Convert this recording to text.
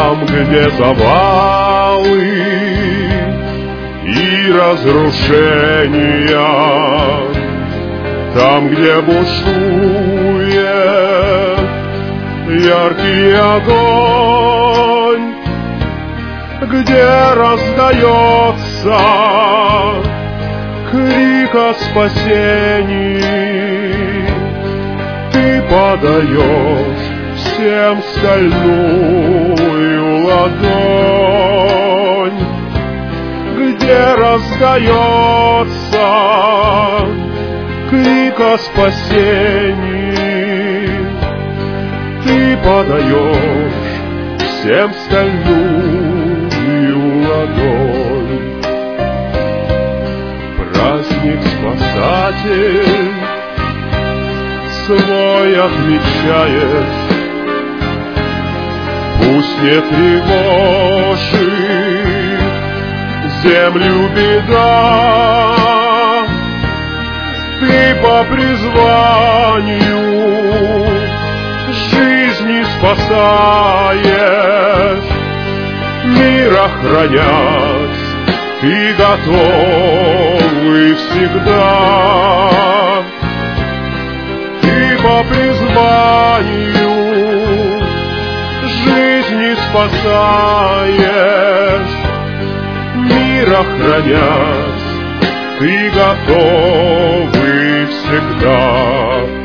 Там, где завалы и разрушения, там, где бушует яркий огонь, где раздается крик о спасении, ты подаешь всем стальную ладонь, где раздается крик о спасении, ты подаешь всем стальную ладонь. Праздник Спасатель свой отмечает, пусть не тревожит землю беда. Ты по призванию жизни спасаешь, мир охранять ты готовый всегда. Ты по призванию жизни спасаешь, мир охранять ты готовый всегда.